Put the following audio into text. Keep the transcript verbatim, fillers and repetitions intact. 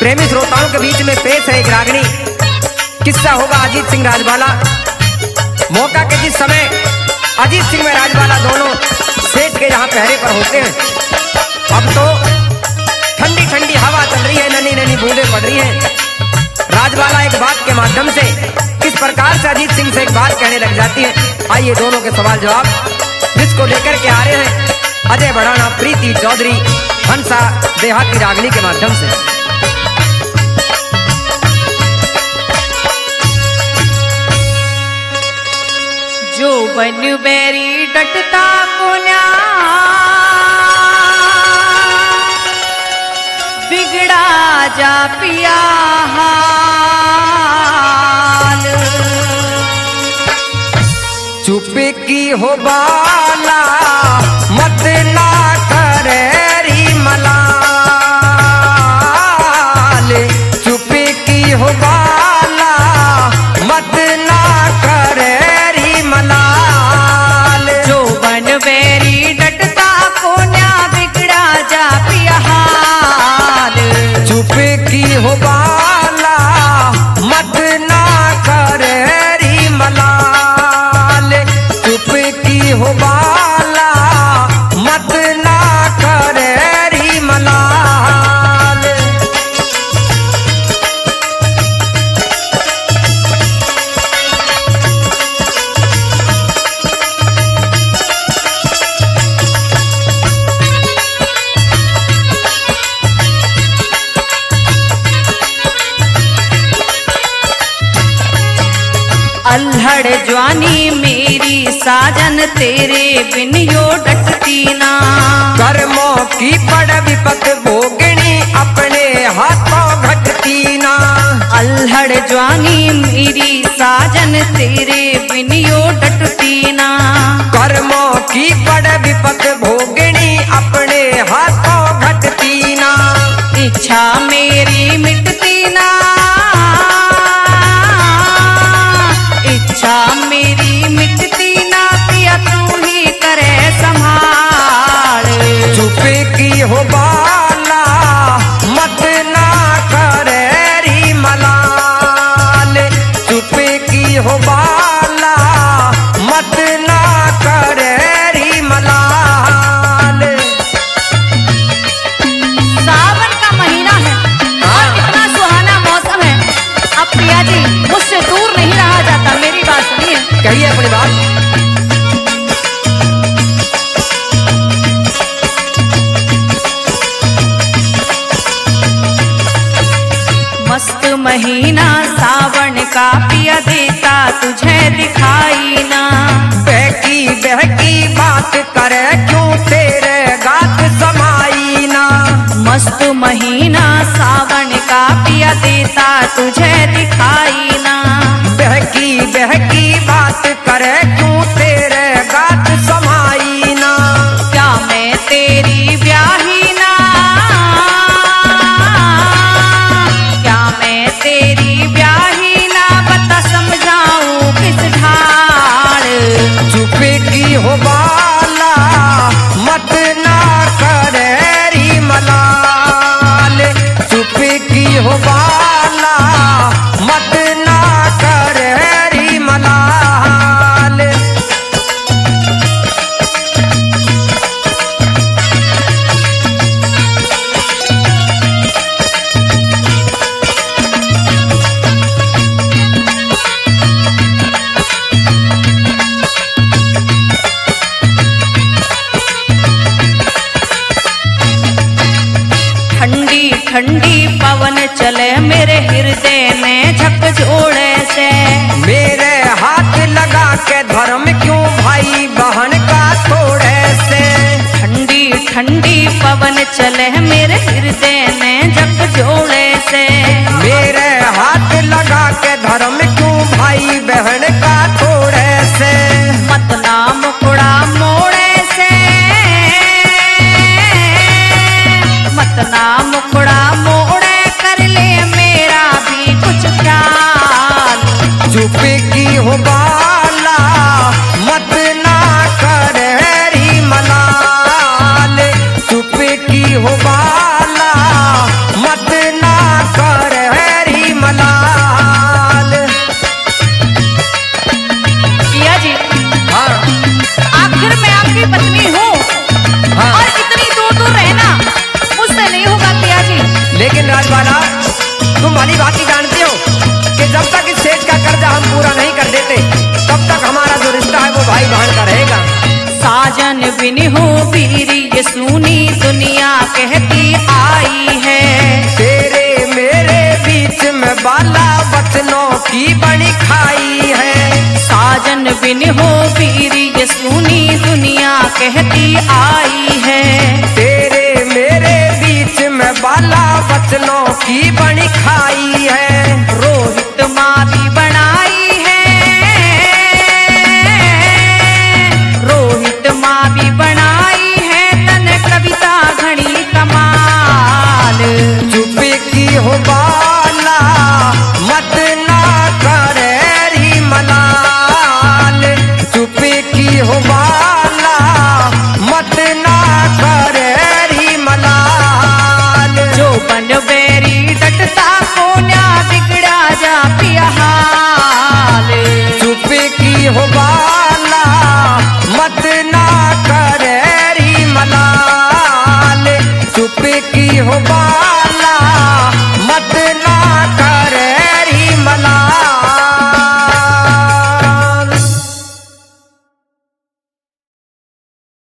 प्रेमी श्रोताओं के बीच में पेश है एक रागनी। किस्सा होगा अजीत सिंह राजबाला। मौका के जिस समय अजीत सिंह में राजबाला दोनों सेठ के यहाँ पहरे पर होते हैं, अब तो ठंडी ठंडी हवा चल रही है, ननी ननी बूंदें पड़ रही हैं। राजबाला एक बात के माध्यम से किस प्रकार से अजीत सिंह से एक बात कहने लग जाती है। आइए दोनों के सवाल जवाब जिसको लेकर के आ रहे हैं अजय बढ़ाना, प्रीति चौधरी, हंसा देहाती रागनी के माध्यम से। जो बन बैरी डटता कोन्या बिगड़ा जा पिया हाल। चुप की हो बाला मत ना करे री मलाल। चुप की हो बाला मत ना करे री मलाल। जो बन बैरी डटता कोन्या बिगड़ा जा पिया हाल। चुप की हो बाला मत ना करे री मलाल। चुप की हो बाला मत ना करे री मलाल। अल्हड़ जवानी मेरी साजन तेरे बिन यो डटती ना। कर्मों की पड़ विपत भोगनी अपने हाथों घटती ना। अल्हड़ जवानी मेरी साजन तेरे बिन यो डटती ना। कर्मों की पड़ विपत भोगनी अपने हाथों घटती ना। इच्छा मेरी मिटती ना, इच्छा मेरी मिटती ना, पिया तू ही करे संभाल। चुप की हो बाला मत ना करे री मलाल। चुप की हो बाला मत ना करे री मलाल। सावन का महीना है और कितना सुहाना मौसम है। अब प्रिया जी मुझसे दूर नहीं रहा जाता, मेरी बात सुनिए। कहिए अपनी बात। मस्त महीना सावन का पिया देता तुझे दिखाई ना। बहकी बहकी बात करे क्यों तेरे गात समाई ना। मस्त महीना सावन का पिया देता तुझे दिखाई ना। बहकी बहकी बात करे क्यों तेरे गात समाई ना। क्या मैं तेरी ब्याही ना, क्या मैं तेरी ब्याही ना, बता समझाऊं किस ढाल। चुप की हो बाला मत ना करे री मलाल। चुप की हो बाला मत ना करे री मलाल। ठंडी ठंडी पवन चले मेरे हृदय में झकझोरे से। मेरे हाथ लगा के धर्म क्यों भाई बहन का थोड़े से। ठंडी ठंडी पवन चले मेरे हृदय में झकझोरे से। मेरे हाथ लगा के धर्म क्यों भाई बहन का थोड़े से। मत नाम कुड़ा मोड़े से, मत नाम कुड़ा मोड़े, कर ले मेरा भी कुछ ख्याल। चुप की हो बाला मत ना करे री मलाल। चुप की हो बाला मत ना करे राजबाला, तुम भली भांति जानते हो कि जब तक इस सेठ का कर्जा हम पूरा नहीं कर देते तब तक हमारा जो रिश्ता है वो भाई बहन का रहेगा। साजन बिन हो बीरी ये सुनी दुनिया कहती आई है, तेरे मेरे बीच में बाला बचनों की बनी खाई है। साजन बिन हो बीरी ये सुनी दुनिया कहती आई है।